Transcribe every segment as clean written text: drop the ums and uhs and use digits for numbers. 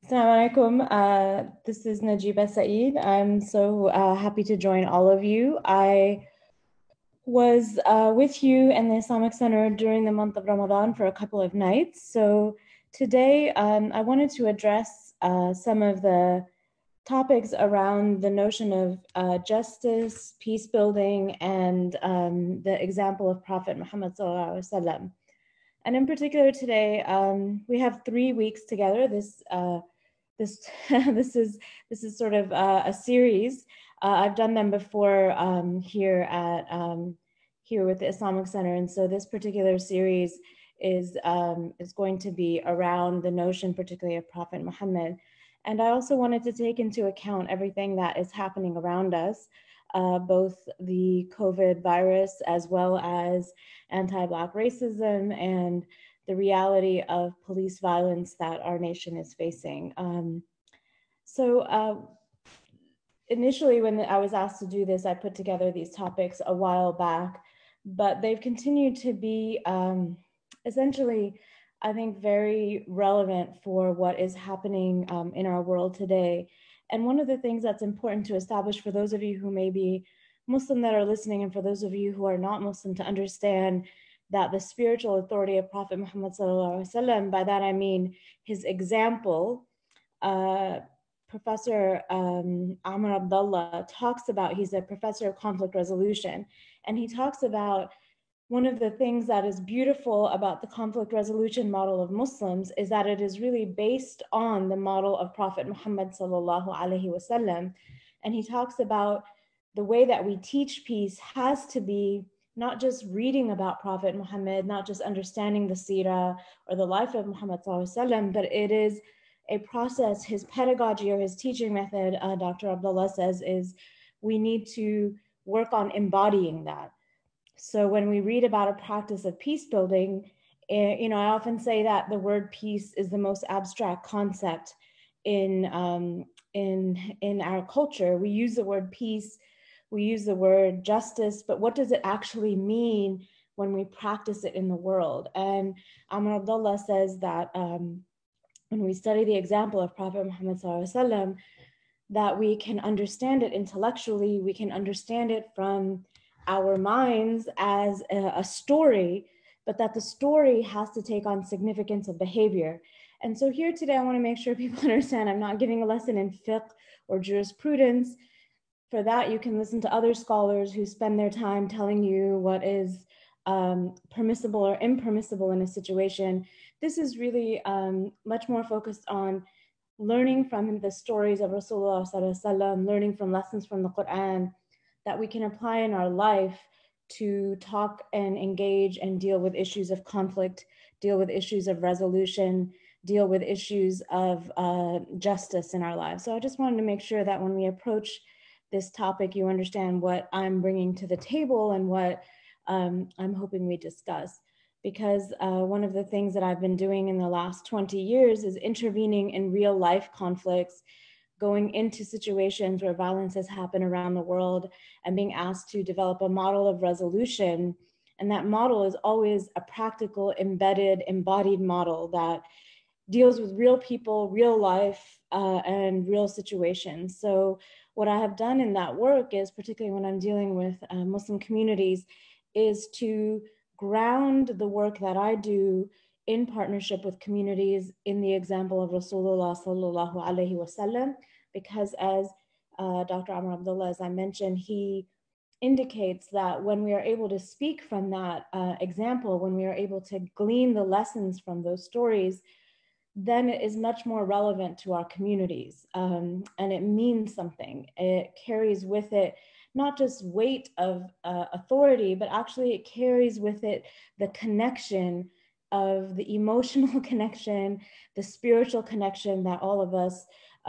Assalamu alaikum. This is Najiba Saeed. I'm so happy to join all of you. I was with you in the Islamic Center during the month of Ramadan for a couple of nights. So today I wanted to address some of the topics around the notion of justice, peace building, and the example of Prophet Muhammad Sallallahu Alaihi Wasallam. And in particular today, we have 3 weeks together. This this is sort of a series. I've done them before here with the Islamic Center, and so this particular series is going to be around the notion, particularly of Prophet Muhammad. And I also wanted to take into account everything that is happening around us, both the COVID virus as well as anti-Black racism and the reality of police violence that our nation is facing. Initially, when I was asked to do this, I put together these topics a while back, but they've continued to be essentially, I think, very relevant for what is happening in our world today. And one of the things that's important to establish for those of you who may be Muslim that are listening, and for those of you who are not Muslim, to understand that the spiritual authority of Prophet Muhammad Sallallahu Alaihi Wasallam, by that I mean his example. Professor Amr Abdullah talks about, he's a professor of conflict resolution, and he talks about one of the things that is beautiful about the conflict resolution model of Muslims is that it is really based on the model of Prophet Muhammad Sallallahu Alaihi Wasallam. And he talks about the way that we teach peace has to be not just reading about Prophet Muhammad, not just understanding the seerah or the life of Muhammad Sallallahu Alaihi Wasallam, but it is a process. His pedagogy or his teaching method, Dr. Abdullah says, is we need to work on embodying that. So when we read about a practice of peace building, I often say that the word peace is the most abstract concept in our culture. We use the word peace, we use the word justice, but what does it actually mean when we practice it in the world? And Amr Abdullah says that when we study the example of Prophet Muhammad Sallallahu Alaihi Wasallam, that we can understand it intellectually, we can understand it from our minds as a story, but that the story has to take on significance of behavior. And so here today, I want to make sure people understand I'm not giving a lesson in fiqh or jurisprudence. For that, you can listen to other scholars who spend their time telling you what is permissible or impermissible in a situation. This is really much more focused on learning from the stories of Rasulullah Sallallahu Alaihi Wasallam, learning from lessons from the Quran that we can apply in our life to talk and engage and deal with issues of conflict, deal with issues of resolution, deal with issues of justice in our lives. So I just wanted to make sure that when we approach this topic, you understand what I'm bringing to the table and what I'm hoping we discuss. Because one of the things that I've been doing in the last 20 years is intervening in real life conflicts, going into situations where violence has happened around the world and being asked to develop a model of resolution. And that model is always a practical, embedded, embodied model that deals with real people, real life, and real situations. So what I have done in that work is, particularly when I'm dealing with Muslim communities, is to ground the work that I do in partnership with communities in the example of Rasulullah Sallallahu Alaihi Wasallam, because as Dr. Amr Abdullah, as I mentioned, he indicates that when we are able to speak from that example, when we are able to glean the lessons from those stories, then it is much more relevant to our communities, and it means something. It carries with it not just weight of authority, but actually it carries with it the connection of the emotional connection, the spiritual connection that all of us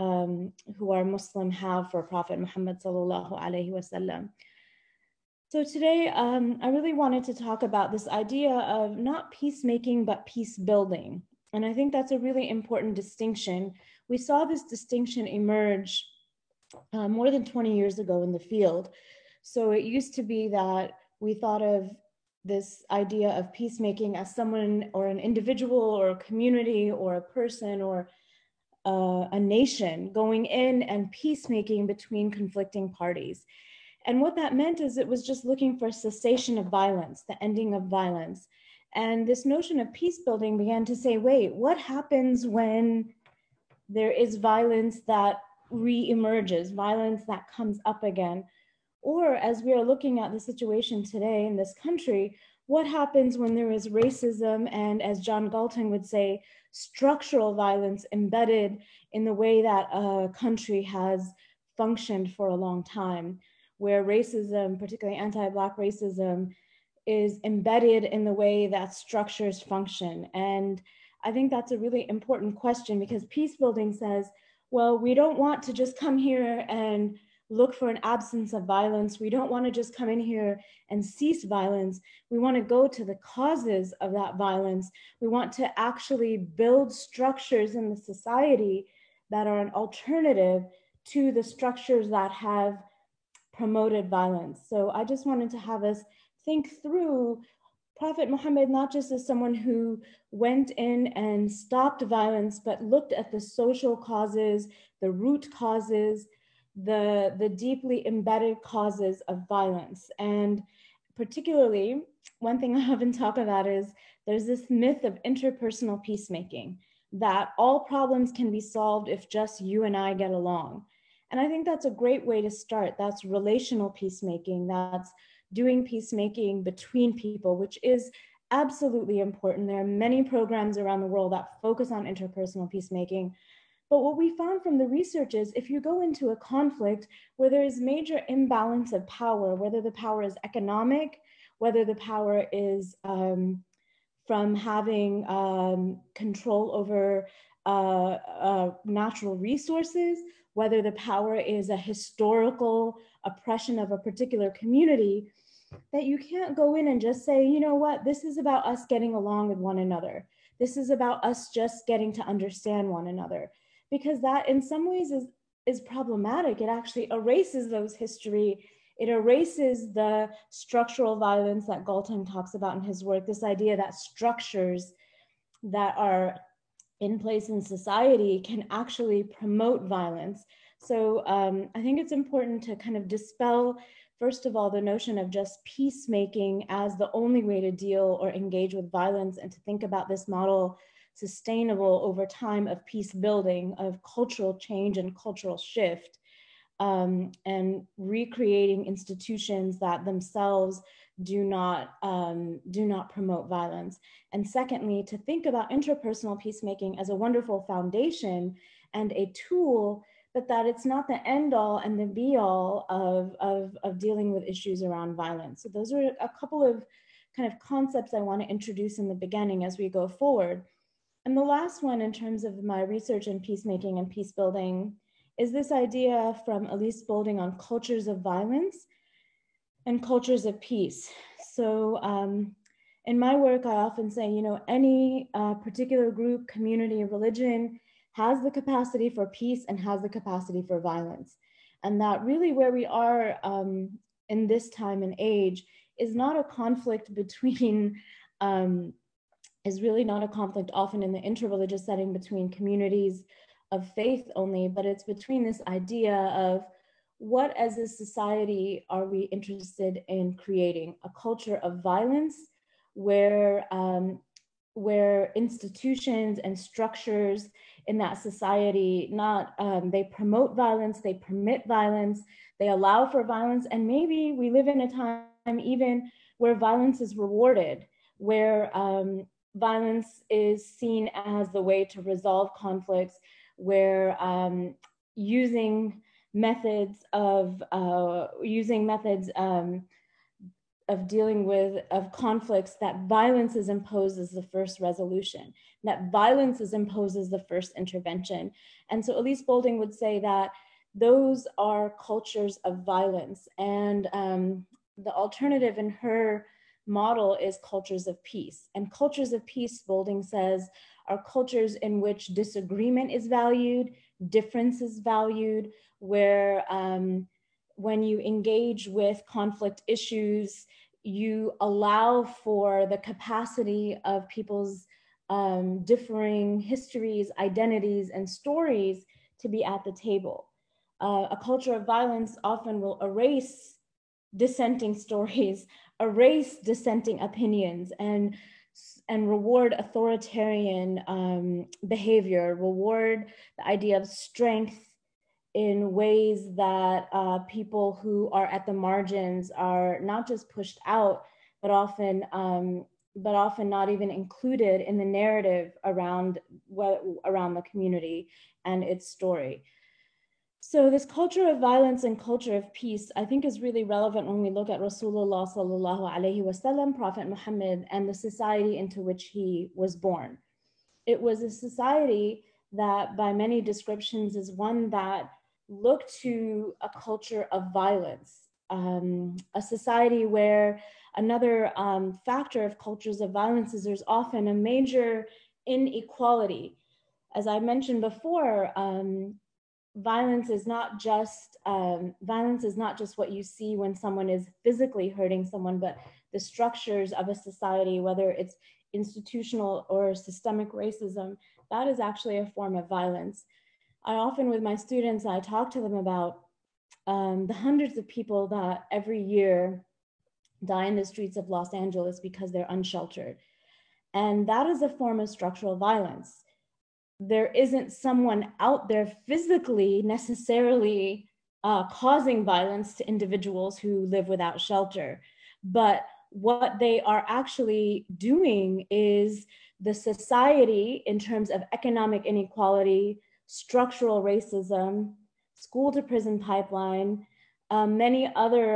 who are Muslim have for Prophet Muhammad Sallallahu Alaihi Wasallam. So today, I really wanted to talk about this idea of not peacemaking, but peace building. And I think that's a really important distinction. We saw this distinction emerge more than 20 years ago in the field. So it used to be that we thought of this idea of peacemaking as someone or an individual or a community or a person or a nation going in and peacemaking between conflicting parties. And what that meant is it was just looking for cessation of violence, the ending of violence. And this notion of peace building began to say, wait, what happens when there is violence that re-emerges, violence that comes up again? Or as we are looking at the situation today in this country, what happens when there is racism and, as John Galtung would say, structural violence embedded in the way that a country has functioned for a long time, where racism, particularly anti-Black racism, is embedded in the way that structures function. And I think that's a really important question, because peace building says, well, we don't want to just come here and look for an absence of violence. We don't want to just come in here and cease violence. We want to go to the causes of that violence. We want to actually build structures in the society that are an alternative to the structures that have promoted violence. So I just wanted to have us think through Prophet Muhammad not just as someone who went in and stopped violence, but looked at the social causes, the root causes, the deeply embedded causes of violence. And particularly, one thing I often talk about is there's this myth of interpersonal peacemaking, that all problems can be solved if just you and I get along. And I think that's a great way to start. That's relational peacemaking. That's doing peacemaking between people, which is absolutely important. There are many programs around the world that focus on interpersonal peacemaking. But what we found from the research is if you go into a conflict where there is major imbalance of power, whether the power is economic, whether the power is from having control over natural resources, whether the power is a historical oppression of a particular community, that you can't go in and just say, you know what, this is about us getting along with one another. This is about us just getting to understand one another. Because that in some ways is problematic. It actually erases those history. It erases the structural violence that Galtung talks about in his work, this idea that structures that are in place in society can actually promote violence. So I think it's important to kind of dispel, first of all, the notion of just peacemaking as the only way to deal or engage with violence, and to think about this model sustainable over time of peace building, of cultural change and cultural shift, and recreating institutions that themselves do not promote violence. And secondly, to think about interpersonal peacemaking as a wonderful foundation and a tool, but that it's not the end all and the be all of dealing with issues around violence. So those are a couple of kind of concepts I want to introduce in the beginning as we go forward. And the last one in terms of my research in peacemaking and peace building is this idea from Elise Boulding on cultures of violence and cultures of peace. So in my work, I often say, you know, any particular group, community, religion has the capacity for peace and has the capacity for violence. And that really where we are in this time and age is not a conflict between is really not a conflict often in the interreligious setting between communities of faith only, but it's between this idea of what as a society are we interested in creating? A culture of violence where institutions and structures in that society they promote violence, they permit violence, they allow for violence, and maybe we live in a time even where violence is rewarded, where violence is seen as the way to resolve conflicts, where using methods of dealing with conflicts, that violence is imposed as the first resolution, that violence is imposed as the first intervention. And so Elise Boulding would say that those are cultures of violence, and the alternative in her model is cultures of peace. And cultures of peace, Boulding says, are cultures in which disagreement is valued, difference is valued, where when you engage with conflict issues, you allow for the capacity of people's differing histories, identities, and stories to be at the table. A culture of violence often will erase dissenting stories, erase dissenting opinions, and reward authoritarian behavior, reward the idea of strength in ways that people who are at the margins are not just pushed out, but often not even included in the narrative around the community and its story. So this culture of violence and culture of peace, I think, is really relevant when we look at Rasulullah sallallahu alaihi wasallam, Prophet Muhammad, and the society into which he was born. It was a society that, by many descriptions, is one that looked to a culture of violence, a society where another factor of cultures of violence is there's often a major inequality. As I mentioned before, violence is not just what you see when someone is physically hurting someone, but the structures of a society, whether it's institutional or systemic racism, that is actually a form of violence. I often, with my students, I talk to them about the hundreds of people that every year die in the streets of Los Angeles because they're unsheltered. And that is a form of structural violence. There isn't someone out there physically necessarily causing violence to individuals who live without shelter. But what they are actually doing is the society, in terms of economic inequality, structural racism, school to prison pipeline, many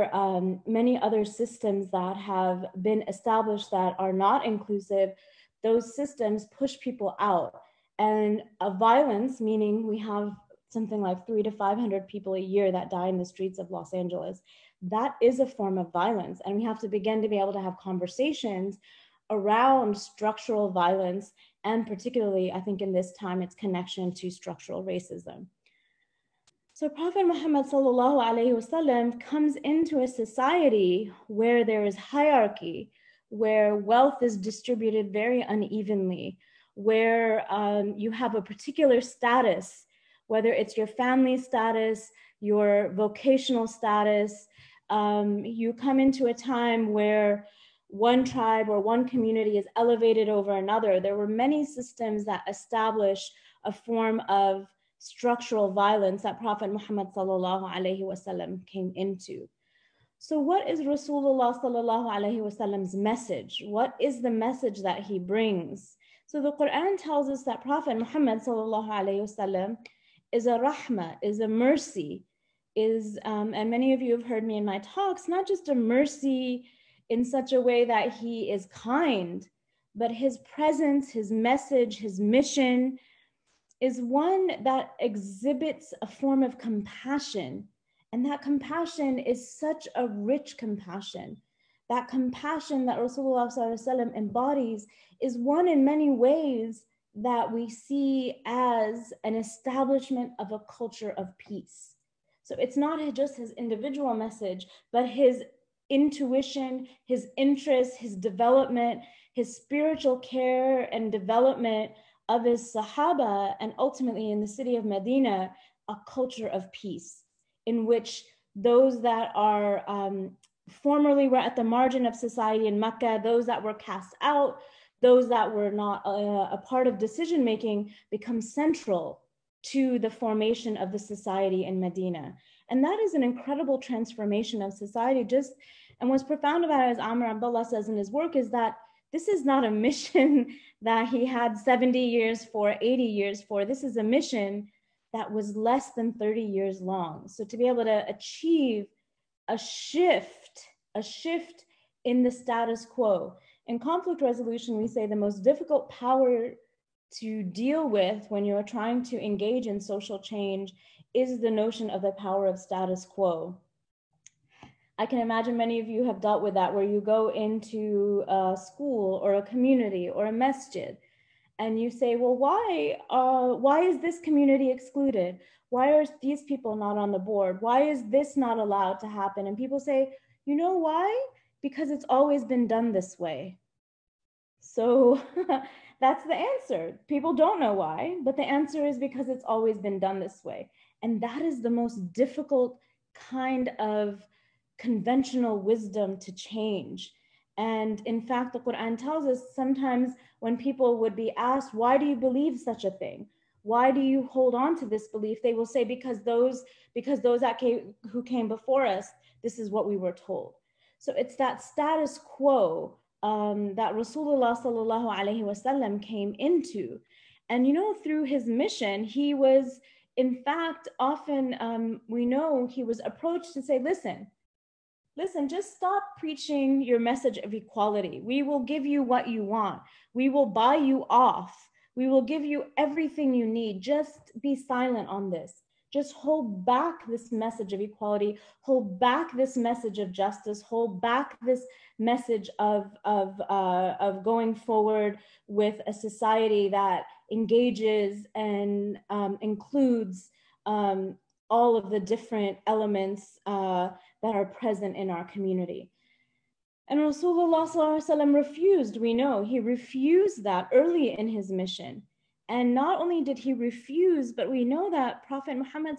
other systems that have been established that are not inclusive, those systems push people out. And violence, meaning we have something like 300 to 500 people a year that die in the streets of Los Angeles. That is a form of violence. And we have to begin to be able to have conversations around structural violence, and particularly, I think in this time, its connection to structural racism. So Prophet Muhammad sallallahu alaihi wasallam comes into a society where there is hierarchy, where wealth is distributed very unevenly, where you have a particular status, whether it's your family status, your vocational status. You come into a time where one tribe or one community is elevated over another. There were many systems that established a form of structural violence that Prophet Muhammad sallallahu alaihi wasallam came into. So what is Rasulullah sallallahu alaihi wasallam's message? What is the message that he brings? So the Quran tells us that Prophet Muhammad sallallahu alaihi wasallam is a rahmah, is a mercy, and many of you have heard me in my talks, not just a mercy in such a way that he is kind, but his presence, his message, his mission is one that exhibits a form of compassion. And that compassion is such a rich compassion. That compassion that Rasulullah ﷺ embodies is one in many ways that we see as an establishment of a culture of peace. So it's not just his individual message, but his intuition, his interest, his development, his spiritual care and development of his Sahaba, and ultimately in the city of Medina, a culture of peace in which those that are formerly were at the margin of society in Mecca, those that were cast out, those that were not a part of decision making, become central to the formation of the society in Medina. And that is an incredible transformation of society. And what's profound about it, as Amr Abdullah says in his work, is that this is not a mission that he had 70 years for, 80 years for. This is a mission that was less than 30 years long. So to be able to achieve a shift in the status quo. In conflict resolution, we say the most difficult power to deal with when you're trying to engage in social change is the notion of the power of status quo. I can imagine many of you have dealt with that, where you go into a school or a community or a masjid and you say, well, why is this community excluded? Why are these people not on the board? Why is this not allowed to happen? And people say, you know why? Because it's always been done this way. So That's the answer. People don't know why, but the answer is because it's always been done this way. And that is the most difficult kind of conventional wisdom to change. And in fact, the Quran tells us sometimes when people would be asked, why do you believe such a thing? Why do you hold on to this belief? They will say, because those who came before us, this is what we were told. So it's that status quo that Rasulullah sallallahu alaihi wasallam came into. And through his mission, he was, in fact, often we know he was approached to say, listen, just stop preaching your message of equality. We will give you what you want. We will buy you off. We will give you everything you need. Just be silent on this. Just hold back this message of equality. Hold back this message of justice. Hold back this message of going forward with a society that engages and includes all of the different elements that are present in our community. And Rasulullah refused, we know, he refused that early in his mission. And not only did he refuse, but we know that Prophet Muhammad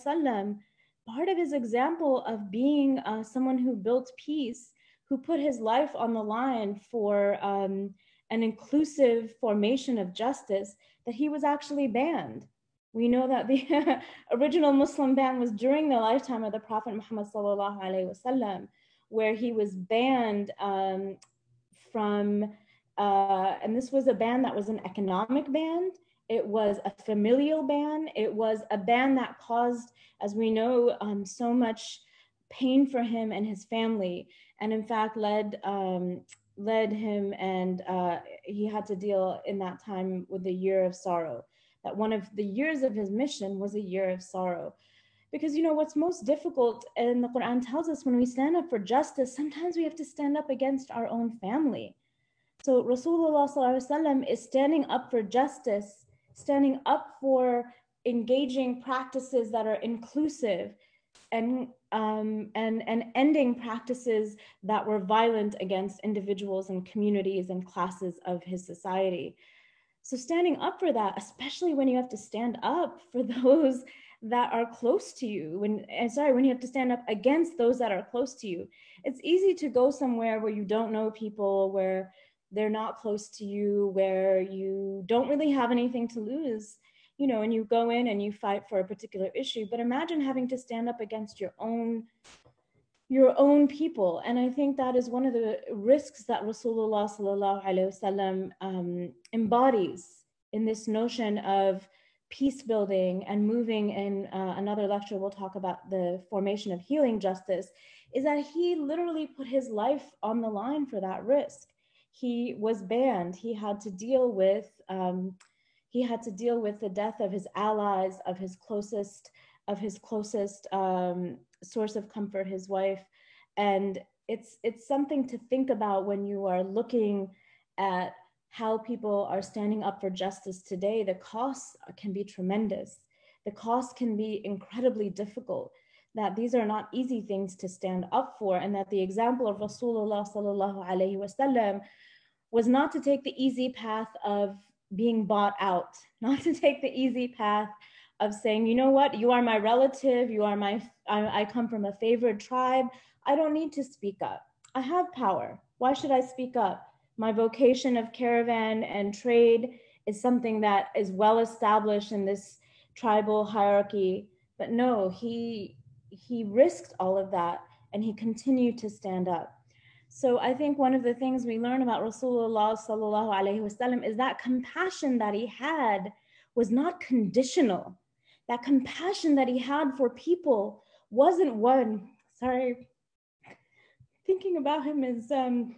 part of his example of being someone who built peace, who put his life on the line for an inclusive formation of justice, that he was actually banned. We know that the original Muslim ban was during the lifetime of the Prophet Muhammad sallallahu alaihi wasallam, where he was banned from, and this was a ban that was an economic ban. It was a familial ban. It was a ban that caused, as we know, so much pain for him and his family, and in fact led him, and he had to deal in that time with the year of sorrow. That one of the years of his mission was a year of sorrow. Because what's most difficult, and the Quran tells us, when we stand up for justice, sometimes we have to stand up against our own family. So Rasulullah is standing up for justice, standing up for engaging practices that are inclusive, and ending practices that were violent against individuals and communities and classes of his society. So standing up for that, especially when you have to stand up for those that are close to you, when you have to stand up against those that are close to you. It's easy to go somewhere where you don't know people, where they're not close to you, where you don't really have anything to lose, and you go in and you fight for a particular issue. But imagine having to stand up against your own people. And I think that is one of the risks that Rasulullah sallallahu alaihi wasallam embodies in this notion of peace building and moving. In another lecture, we'll talk about the formation of healing justice, is that he literally put his life on the line for that risk. He was banned. He had to deal with the death of his allies, of his closest source of comfort, his wife. And it's something to think about when you are looking at how people are standing up for justice today. The costs can be tremendous. The costs can be incredibly difficult, that these are not easy things to stand up for, and that the example of Rasulullah sallallahu alaihi wasallam was not to take the easy path of being bought out, not to take the easy path of saying, you know what, you are my relative, I come from a favored tribe, I don't need to speak up. I have power. Why should I speak up? My vocation of caravan and trade is something that is well established in this tribal hierarchy. But no, he risked all of that, and he continued to stand up. So I think one of the things we learn about Rasulullah sallallahu alaihi wasallam is that compassion that he had was not conditional. That compassion that he had for people wasn't one, thinking about him is,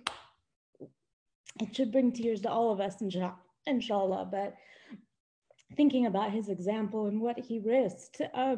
it should bring tears to all of us, inshallah, but thinking about his example and what he risked.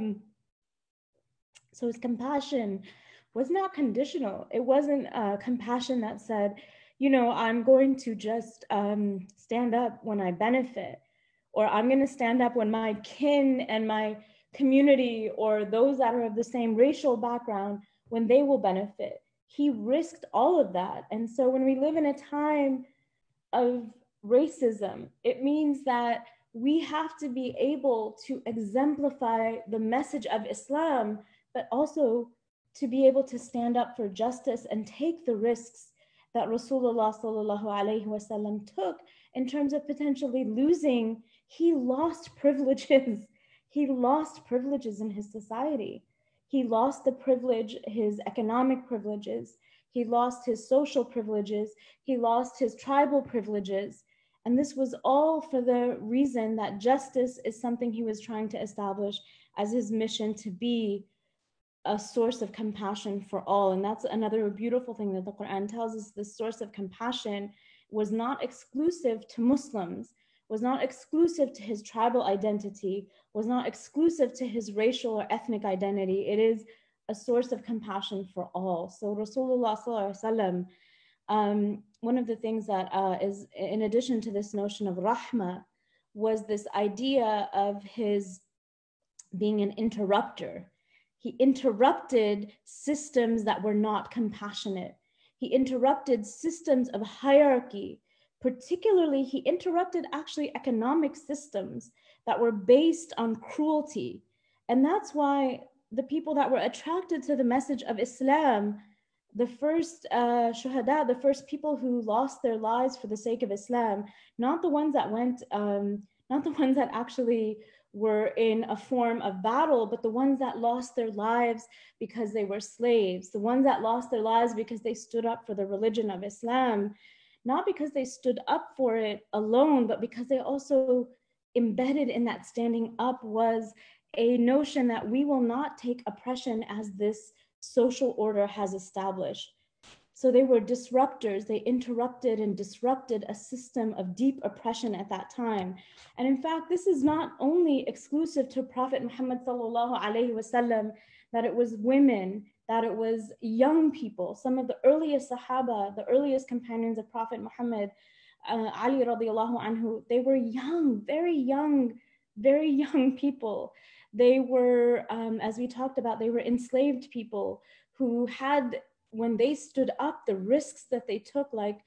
So his compassion was not conditional. It wasn't compassion that said, I'm going to just stand up when I benefit, or I'm going to stand up when my kin and my community or those that are of the same racial background, when they will benefit. He risked all of that. And so when we live in a time of racism. It means that we have to be able to exemplify the message of Islam, but also to be able to stand up for justice and take the risks that Rasulullah sallallahu alaihi wasallam took in terms of potentially losing. He lost privileges. He lost privileges in his society. He lost the privilege, his economic privileges. He lost his social privileges. He lost his tribal privileges. And this was all for the reason that justice is something he was trying to establish as his mission to be a source of compassion for all. And that's another beautiful thing that the Quran tells us. This source of compassion was not exclusive to Muslims, was not exclusive to his tribal identity, was not exclusive to his racial or ethnic identity. It is a source of compassion for all. So Rasulullah sallallahu alaihi wasallam, one of the things that is in addition to this notion of rahmah was this idea of his being an interrupter. He interrupted systems that were not compassionate. He interrupted systems of hierarchy. Particularly, he interrupted actually economic systems that were based on cruelty. And that's why the people that were attracted to the message of Islam, the first shuhada, the first people who lost their lives for the sake of Islam, not the ones that went, not the ones that actually were in a form of battle, but the ones that lost their lives because they were slaves, the ones that lost their lives because they stood up for the religion of Islam, not because they stood up for it alone, but because they also embedded in that standing up was a notion that we will not take oppression as this social order has established. So they were disruptors. They interrupted and disrupted a system of deep oppression at that time. And in fact, this is not only exclusive to Prophet Muhammad sallallahu alaihi wasallam, that it was women, that it was young people. Some of the earliest Sahaba, the earliest companions of Prophet Muhammad, Ali radiallahu anhu, they were young, very young people. They were, as we talked about, they were enslaved people who had, when they stood up, the risks that they took, like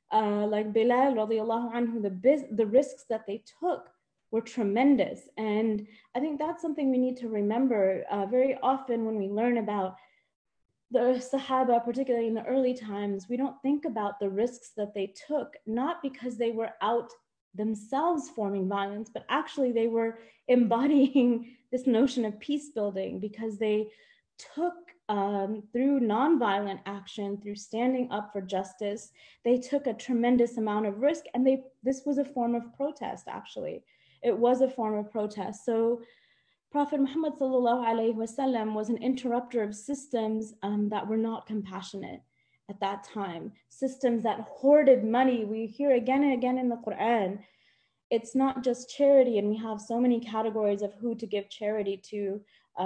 Bilal radiallahu anhu, the risks that they took were tremendous. And I think that's something we need to remember very often when we learn about the Sahaba, particularly in the early times. We don't think about the risks that they took, not because they were out themselves forming violence, but actually they were embodying this notion of peace building, because they took through nonviolent action, through standing up for justice, they took a tremendous amount of risk, and this was a form of protest. Actually, it was a form of protest. So Prophet Muhammad sallallahu alaihi wasallam was an interrupter of systems that were not compassionate at that time, systems that hoarded money. We hear again and again in the Quran, it's not just charity, and we have so many categories of who to give charity to,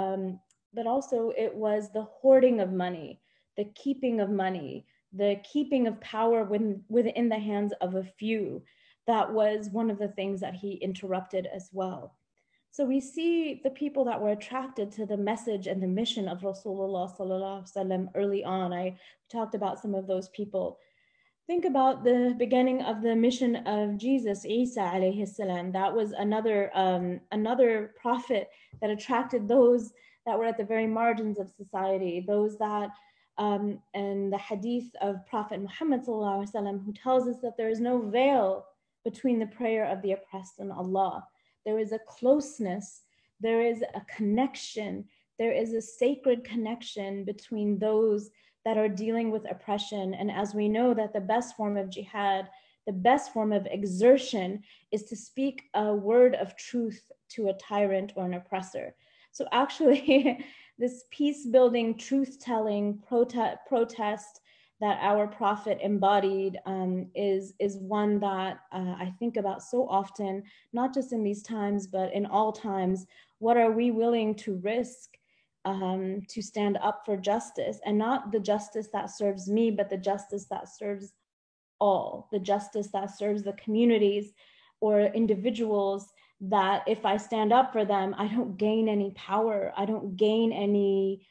but also it was the hoarding of money, the keeping of money, the keeping of power within the hands of a few. That was one of the things that he interrupted as well. So we see the people that were attracted to the message and the mission of Rasulullah sallallahu alaihi wasallam early on. I talked about some of those people. Think about the beginning of the mission of Jesus, Isa alayhi salam. That was another prophet that attracted those that were at the very margins of society, those that, and the hadith of Prophet Muhammad sallallahu alaihi wasallam, who tells us that there is no veil between the prayer of the oppressed and Allah. There is a closeness, there is a connection, there is a sacred connection between those that are dealing with oppression. And as we know that the best form of jihad, the best form of exertion is to speak a word of truth to a tyrant or an oppressor. So actually, this peace-building, truth-telling protest that our prophet embodied is one that I think about so often, not just in these times, but in all times. What are we willing to risk to stand up for justice, and not the justice that serves me, but the justice that serves all, the justice that serves the communities or individuals, that if I stand up for them, I don't gain any power, I don't gain any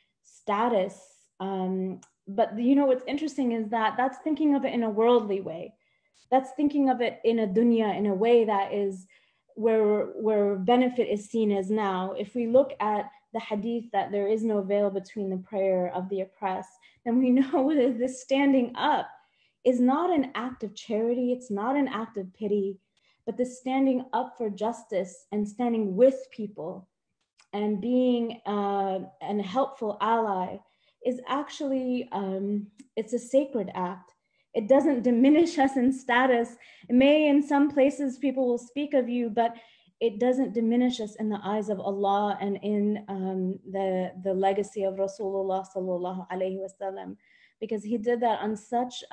status. But you know, what's interesting is that that's thinking of it in a worldly way. That's thinking of it in a dunya, in a way that is where benefit is seen as now. If we look at the hadith that there is no veil between the prayer of the oppressed, then we know that this standing up is not an act of charity, it's not an act of pity, but the standing up for justice and standing with people and being an helpful ally is actually, it's a sacred act. It doesn't diminish us in status. It may, in some places, people will speak of you, but it doesn't diminish us in the eyes of Allah and in the legacy of Rasulullah sallallahu alaihi wasallam, because he did that on such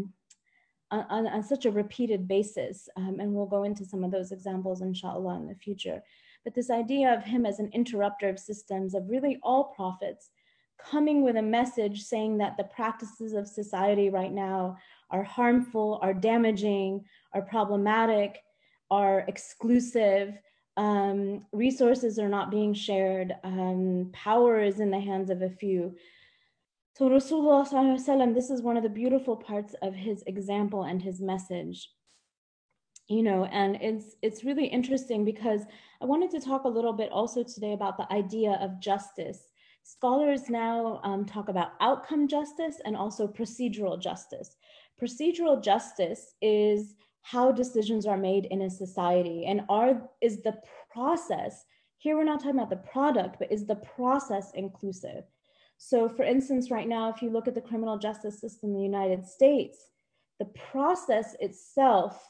a repeated basis. And we'll go into some of those examples, inshallah, in the future. But this idea of him as an interrupter of systems, of really all prophets, coming with a message saying that the practices of society right now are harmful, are damaging, are problematic, are exclusive, resources are not being shared, power is in the hands of a few. So Rasulullah, this is one of the beautiful parts of his example and his message. You know, and it's really interesting because I wanted to talk a little bit also today about the idea of justice. Scholars now talk about outcome justice and also procedural justice. Procedural justice is how decisions are made in a society, and is the process, here we're not talking about the product, but is the process inclusive? So for instance, right now, if you look at the criminal justice system in the United States, the process itself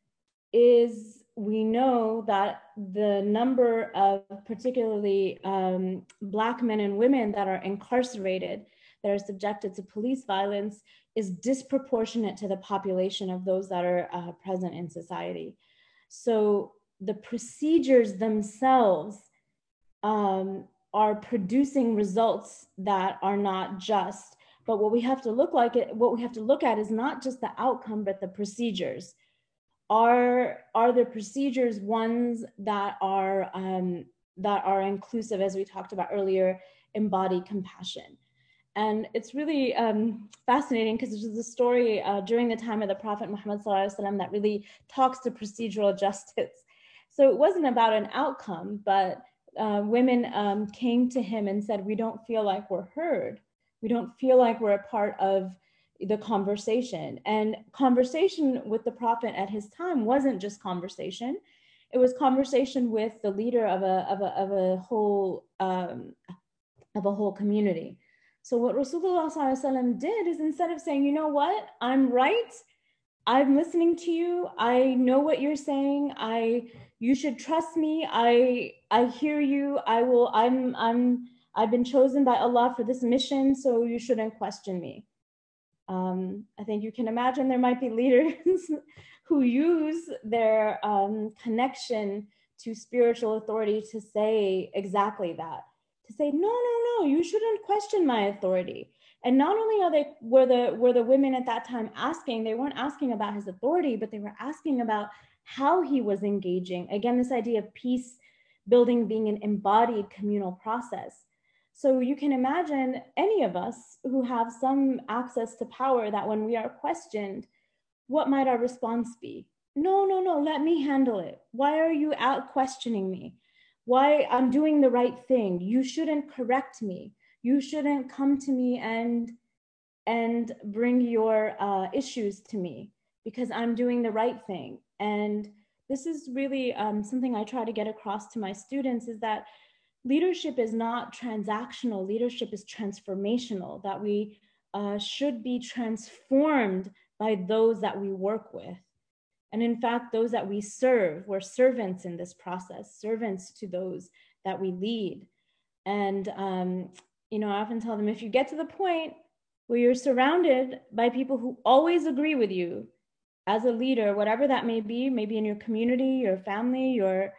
is, we know that the number of particularly Black men and women that are incarcerated, that are subjected to police violence, is disproportionate to the population of those that are present in society. So the procedures themselves are producing results that are not just. But what we have to look at is not just the outcome, but the procedures. Are the procedures ones that are inclusive, as we talked about earlier, embody compassion? And it's really fascinating because there's a story during the time of the Prophet Muhammad ﷺ that really talks to procedural justice. So it wasn't about an outcome, but women came to him and said, we don't feel like we're heard. We don't feel like we're a part of the conversation. And conversation with the Prophet at his time wasn't just conversation. It was conversation with the leader of a whole community. So what Rasulullah ﷺ did is, instead of saying, you know what, I'm right, I'm listening to you, I know what you're saying, you should trust me, I hear you, I've been chosen by Allah for this mission, so you shouldn't question me. I think you can imagine there might be leaders who use their connection to spiritual authority to say exactly that, to say, no, you shouldn't question my authority. And not only were the women at that time asking, they weren't asking about his authority, but they were asking about how he was engaging. Again, this idea of peace building being an embodied communal process. So you can imagine any of us who have some access to power, that when we are questioned, what might our response be? No, let me handle it. Why are you out questioning me? Why? I'm doing the right thing. You shouldn't correct me. You shouldn't come to me and bring your issues to me, because I'm doing the right thing. And this is really something I try to get across to my students, is that leadership is not transactional. Leadership is transformational, that we should be transformed by those that we work with. And in fact, those that we serve, we're servants in this process, servants to those that we lead. And, I often tell them, if you get to the point where you're surrounded by people who always agree with you as a leader, whatever that may be, maybe in your community, your family, your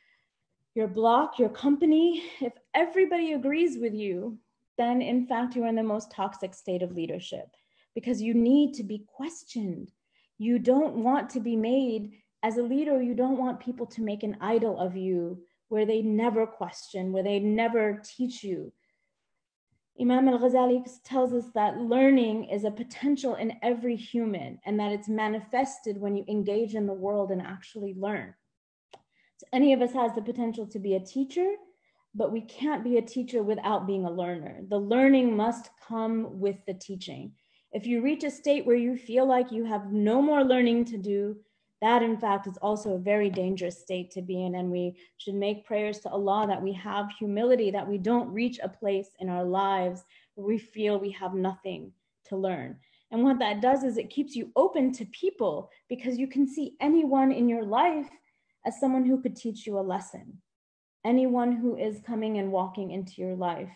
block, your company, if everybody agrees with you, then in fact, you're in the most toxic state of leadership, because you need to be questioned. You don't want to be made, as a leader, you don't want people to make an idol of you where they never question, where they never teach you. Imam al-Ghazali tells us that learning is a potential in every human and that it's manifested when you engage in the world and actually learn. So any of us has the potential to be a teacher, but we can't be a teacher without being a learner. The learning must come with the teaching. If you reach a state where you feel like you have no more learning to do, that in fact is also a very dangerous state to be in. And we should make prayers to Allah that we have humility, that we don't reach a place in our lives where we feel we have nothing to learn. And what that does is it keeps you open to people, because you can see anyone in your life as someone who could teach you a lesson, anyone who is coming and walking into your life.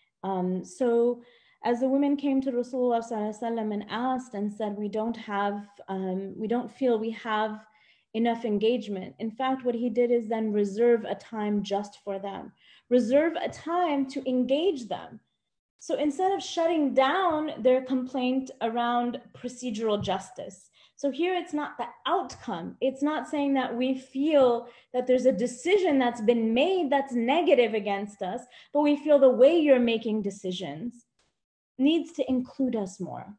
So as the women came to Rasulullah ﷺ and asked and said, we don't feel we have enough engagement. In fact, what he did is then reserve a time just for them, reserve a time to engage them. So instead of shutting down their complaint around procedural justice, so here it's not the outcome. It's not saying that we feel that there's a decision that's been made that's negative against us, but we feel the way you're making decisions needs to include us more.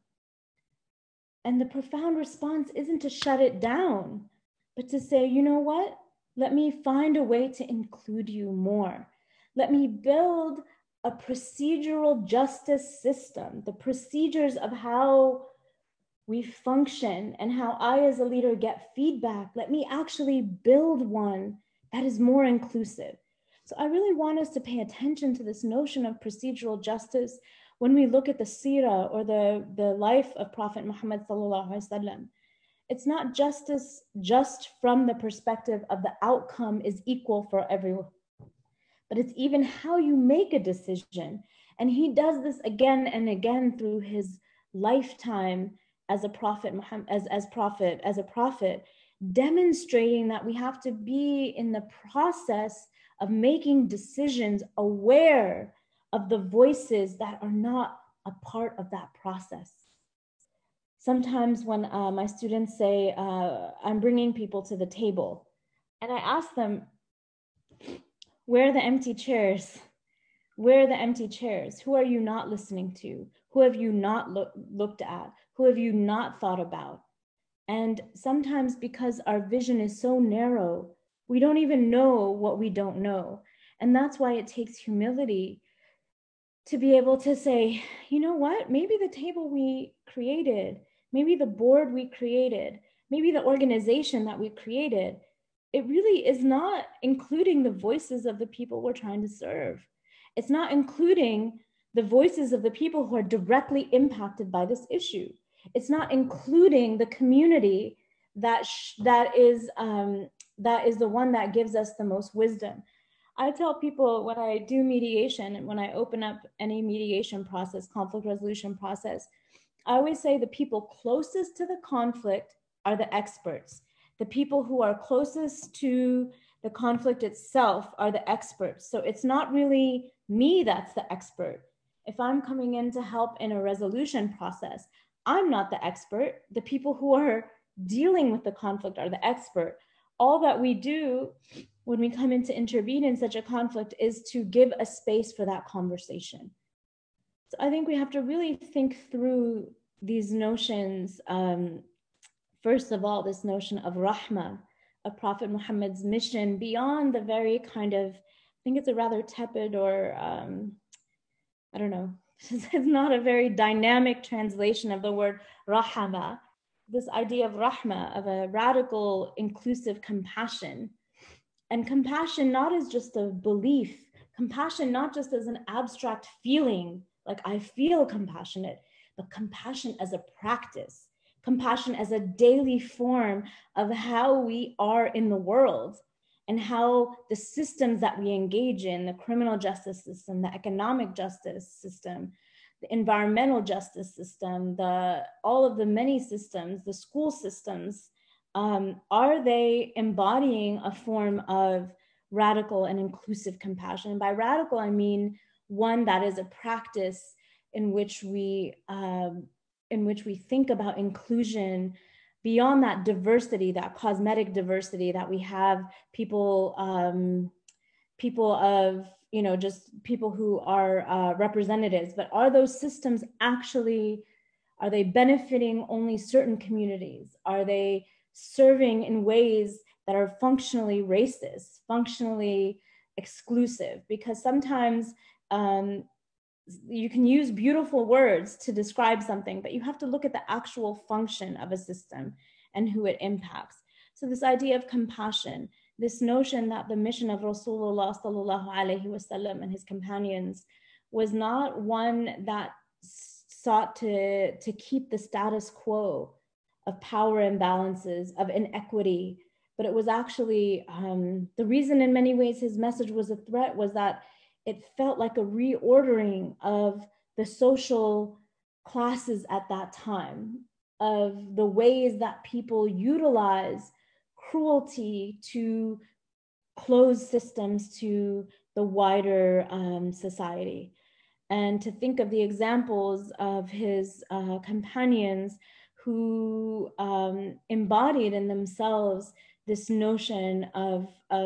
And the profound response isn't to shut it down, but to say, you know what? Let me find a way to include you more. Let me build a procedural justice system, the procedures of how we function and how I as a leader get feedback. Let me actually build one that is more inclusive. So I really want us to pay attention to this notion of procedural justice when we look at the seerah or the life of Prophet Muhammad sallallahu alaihi wasallam. It's not justice just from the perspective of the outcome is equal for everyone, but it's even how you make a decision. And he does this again and again through his lifetime as a prophet, as a prophet, demonstrating that we have to be in the process of making decisions aware of the voices that are not a part of that process. Sometimes when my students say, I'm bringing people to the table, and I ask them, where are the empty chairs? Where are the empty chairs? Who are you not listening to? Who have you not looked at? Who have you not thought about? And sometimes because our vision is so narrow, we don't even know what we don't know. And that's why it takes humility to be able to say, you know what, maybe the table we created, maybe the board we created, maybe the organization that we created, it really is not including the voices of the people we're trying to serve. It's not including the voices of the people who are directly impacted by this issue. It's not including the community that is the one that gives us the most wisdom. I tell people when I do mediation and when I open up any mediation process, conflict resolution process, I always say the people closest to the conflict are the experts. The people who are closest to the conflict itself are the experts. So it's not really me that's the expert. If I'm coming in to help in a resolution process, I'm not the expert. The people who are dealing with the conflict are the expert. All that we do when we come in to intervene in such a conflict is to give a space for that conversation. So I think we have to really think through these notions. First of all, this notion of rahmah, of Prophet Muhammad's mission beyond the very kind of, I think it's a rather tepid or, I don't know, it's not a very dynamic translation of the word rahama. This idea of rahmah, of a radical, inclusive compassion. And compassion not as just a belief, compassion not just as an abstract feeling, like I feel compassionate, but compassion as a practice, compassion as a daily form of how we are in the world and how the systems that we engage in, the criminal justice system, the economic justice system, the environmental justice system, all of the many systems, the school systems, are they embodying a form of radical and inclusive compassion? And by radical, I mean one that is a practice in which we think about inclusion beyond that diversity, that cosmetic diversity that we have, people of just people who are representatives, but are those systems actually, are they benefiting only certain communities? Are they serving in ways that are functionally racist, functionally exclusive? Because sometimes you can use beautiful words to describe something, but you have to look at the actual function of a system and who it impacts. So this idea of compassion, this notion that the mission of Rasulullah sallallahu alaihi wasallam and his companions was not one that sought to keep the status quo of power imbalances, of inequity, but it was actually the reason in many ways his message was a threat was that it felt like a reordering of the social classes at that time, of the ways that people utilize cruelty to close systems to the wider society. And to think of the examples of his companions who embodied in themselves this notion of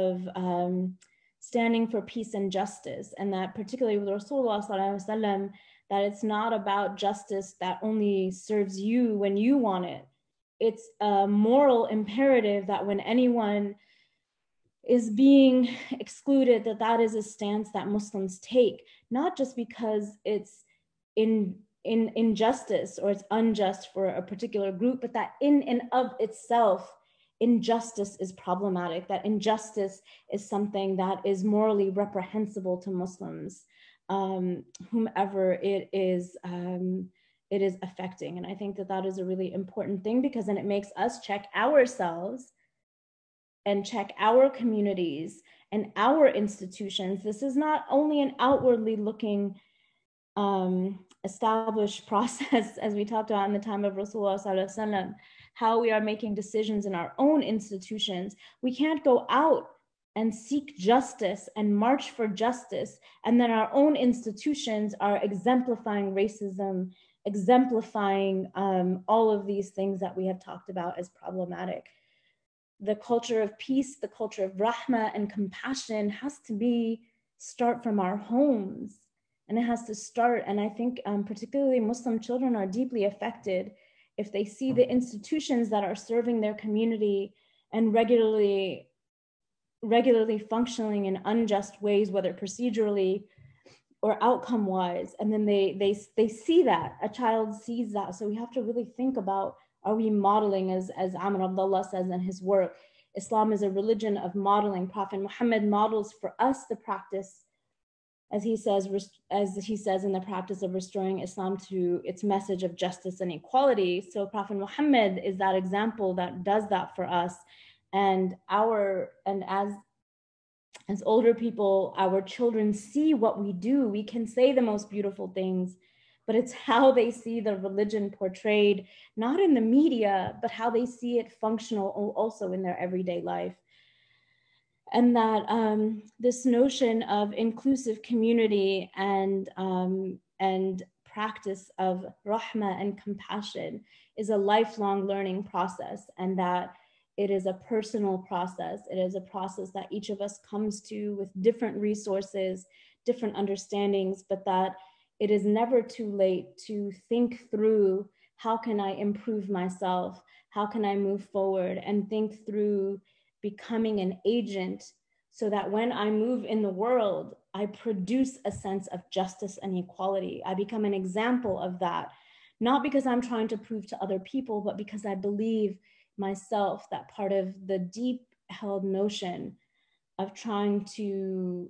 standing for peace and justice, and that particularly with Rasulullah sallallahu alaihi wasallam, that it's not about justice that only serves you when you want it. It's a moral imperative that when anyone is being excluded, that is a stance that Muslims take, not just because it's in injustice or it's unjust for a particular group, but that in and of itself, injustice is problematic, that injustice is something that is morally reprehensible to Muslims, whomever it is affecting. And I think that is a really important thing, because then it makes us check ourselves and check our communities and our institutions. This is not only an outwardly looking established process, as we talked about in the time of Rasulullah sallallahu alaihi wasallam, how we are making decisions in our own institutions. We can't go out and seek justice and march for justice, and then our own institutions are exemplifying racism, exemplifying all of these things that we have talked about as problematic. The culture of peace, the culture of rahmah and compassion has to start from our homes. And it has to start, and I think particularly Muslim children are deeply affected if they see the institutions that are serving their community and regularly functioning in unjust ways, whether procedurally or outcome-wise. And then they see that, a child sees that. So we have to really think about, are we modeling, as Amr Abdullah says in his work, Islam is a religion of modeling. Prophet Muhammad models for us the practice, as he says in the practice of restoring Islam to its message of justice and equality. So Prophet Muhammad is that example that does that for us. And as older people, our children see what we do. We can say the most beautiful things, but it's how they see the religion portrayed, not in the media, but how they see it functional also in their everyday life. And that this notion of inclusive community and practice of rahmah and compassion is a lifelong learning process, and that it is a personal process. It is a process that each of us comes to with different resources, different understandings, but that it is never too late to think through, how can I improve myself? How can I move forward? And think through becoming an agent, so that when I move in the world, I produce a sense of justice and equality. I become an example of that, not because I'm trying to prove to other people, but because I believe myself that part of the deep held notion of trying to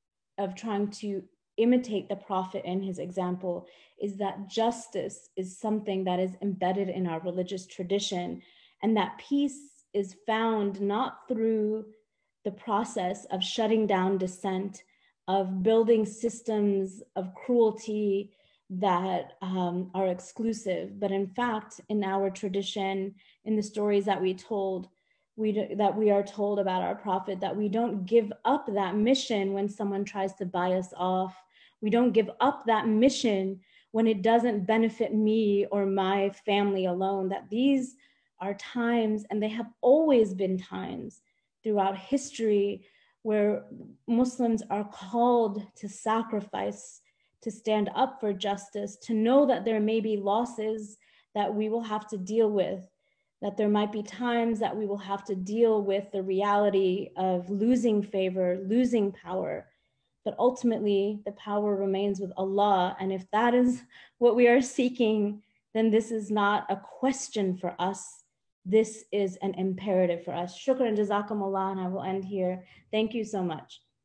imitate the Prophet and his example is that justice is something that is embedded in our religious tradition, and that peace is found not through the process of shutting down dissent, of building systems of cruelty that are exclusive, but in fact, in our tradition, in the stories that we are told about our Prophet, that we don't give up that mission when someone tries to buy us off. We don't give up that mission when it doesn't benefit me or my family alone, that these are times, and they have always been times throughout history, where Muslims are called to sacrifice, to stand up for justice, to know that there may be losses that we will have to deal with, that there might be times that we will have to deal with the reality of losing favor, losing power. But ultimately, the power remains with Allah. And if that is what we are seeking, then this is not a question for us. This is an imperative for us. Shukran, jazakumullah, and I will end here. Thank you so much.